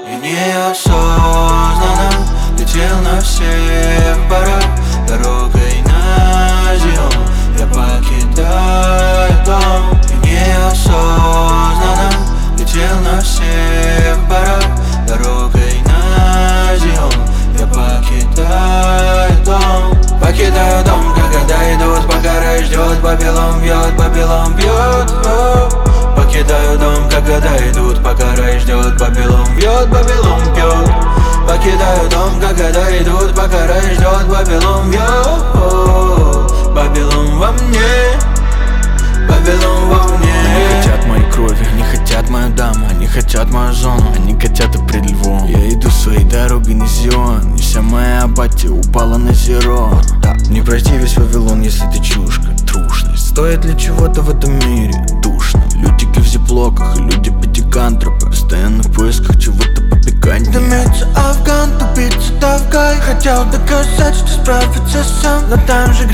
И неосознанно летел на всех парах, дорогой на Зион я покидаю дом. И неосознанно летел на всех парах, дорогой на Зион я покидаю дом. Покидаю дом, как года идут, пока рай ждет, Вавилон бьет, Вавилон бьет. Покидаю дом, как года идут, пока рай ждет, Вавилон бьет, Вавилон бьет. Покидаю дом, как года идут, пока рай ждет, Вавилон бьет. Вавилон во мне, Вавилон во мне. Они хотят моей крови, они хотят мою даму, они хотят мою зону, они хотят пред львом. Я иду своей дорогой на Зион, и вся моя апатия упала на зеро. Не прости весь Вавилон, если ты чушка, трушность. Стоит ли чего-то в этом мире? Душно. Лютики в зиплоках и люди пятикантропы, постоянно в поисках чего-то попикантнее. Дымится Афган, тупица Тавгай, хотел доказать, что справится сам, но там же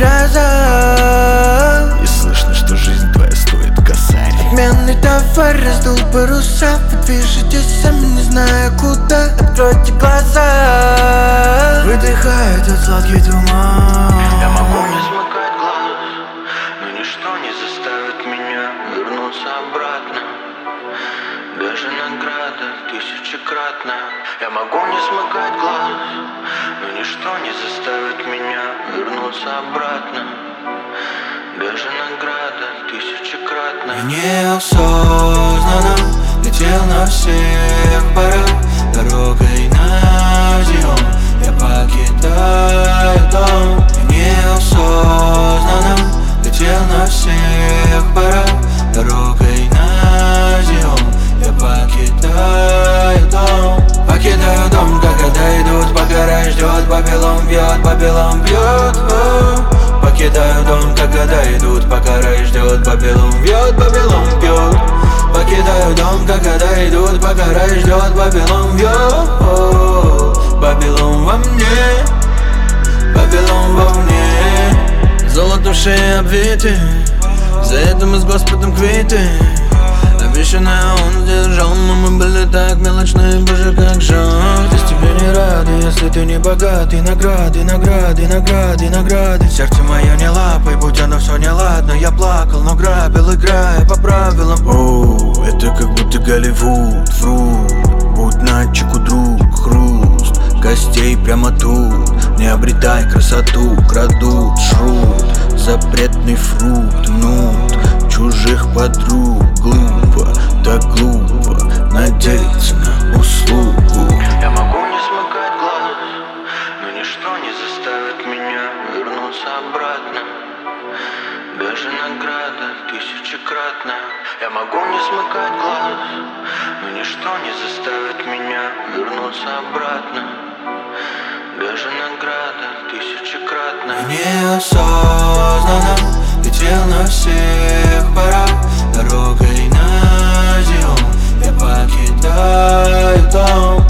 гроза. И слышно, что жизнь твоя стоит косарь. Отменный товар раздул паруса, вы движетесь сами, не зная куда. Откройте глаза, выдыхая этот сладкий туман. Я могу не смыкать глаз, но ничто не заставит меня вернуться обратно. Даже награда тысячекратная. Я могу не смыкать глаз, но ничто не заставит меня вернуться обратно. Даже награда тысячекратная. Неосознанно летел на всех парах, дорогой на Зион я покидаю дом. Неосознанно летел на всех парах, дорогой на Зион я покидаю дом. Покидаю дом, как года идут, пока рай ждет, Вавилон бьет, Вавилон бьет. Покидаю дом, как года идут, пока рай ждет, Вавилон бьет, Вавилон бьет. Покидаю дом, как года идут, пока рай ждет, Вавилон бьет. Вавилон во мне, Вавилон во мне. Золото в шее обвиты, за это мы с Господом квиты. Обещанное он сдержал, но мы были так мелочны, боже, как жаль. Здесь тебе не рады, если ты не богатый. Награды, награды, награды, награды. Сердце мое не лапой, будь оно все неладно. Я плакал, но грабил, играя по правилам. Оу, это как будто Голливуд, фрукт. Будь начеку, друг, хруст костей прямо тут. Не обретай красоту, крадут, жрут. Запретный фрукт, мнут чужих подруг. Глупо, так глупо надеяться на услугу. Я могу не смыкать глаз, но ничто не заставит меня вернуться обратно. Даже награда тысячекратная. Я могу не смыкать глаз, но ничто не заставит меня вернуться обратно. Даже награда тысячекратная. Неосознанно летел на всех парах, дорогой на Зион я покидаю дом.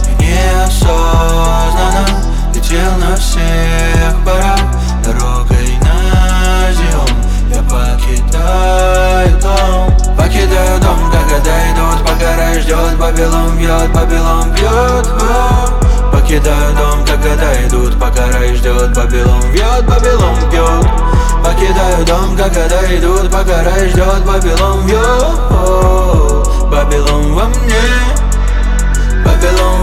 Неосознанно летел на всех парах, дорогой на Зион я покидаю дом. Покидаю дом, как года идут, пока рай ждет, Вавилон бьет, Вавилон бьет. Покидаю дом, как года идут, пока рай ждет, Вавилон бьет, Вавилон бьет. Покидаю дом, как года идут, пока рай ждет, Вавилон бьет. Вавилон во мне, Вавилон